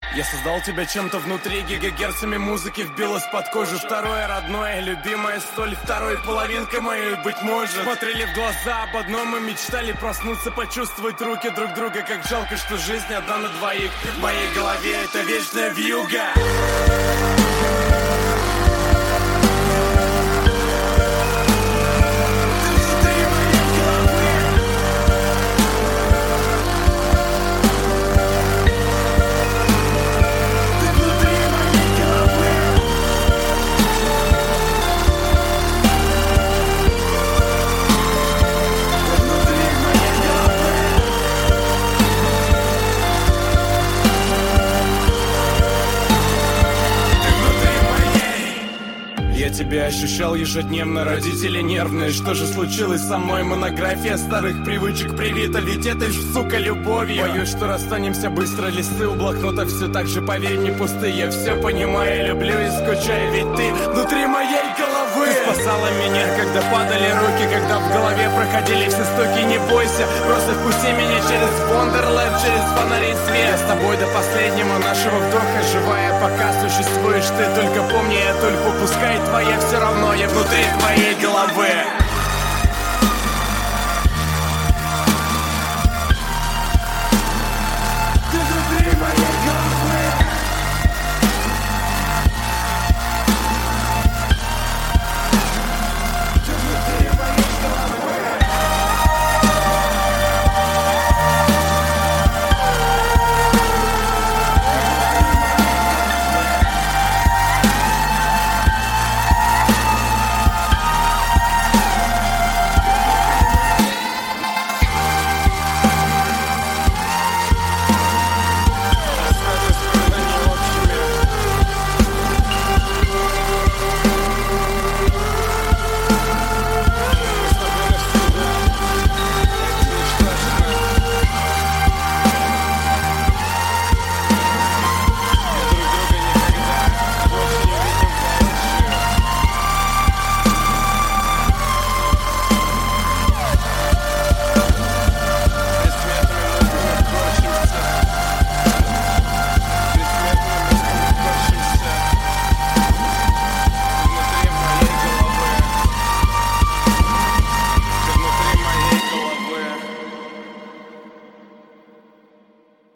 Я создал тебя чем-то внутри, гигагерцами музыки вбилась под кожу. Второе родное, любимое, столь второй половинка моей, быть может. Смотрели в глаза об одном и мечтали проснуться, почувствовать руки друг друга. Как жалко, что жизнь одна на двоих. В моей голове это вечная вьюга. Я тебя ощущал ежедневно, родители нервные. Что же случилось со мной? Монография старых привычек привита, ведь это ж, сука, любовью. Боюсь, что расстанемся быстро, листы у блокнота все так же, поверь, не пустые. Я все понимаю, люблю и скучаю, ведь ты внутри моей головы. Ты спасала меня, когда падали руки, когда в голове проходили все стуки. Не бойся, просто впусти меня через Вондерленд, через фонари свет. Я с тобой до последнего нашего вдоха, живая, пока существуешь ты. Только помни эту льпу, пускай твоя, все равно я внутри твоей головы.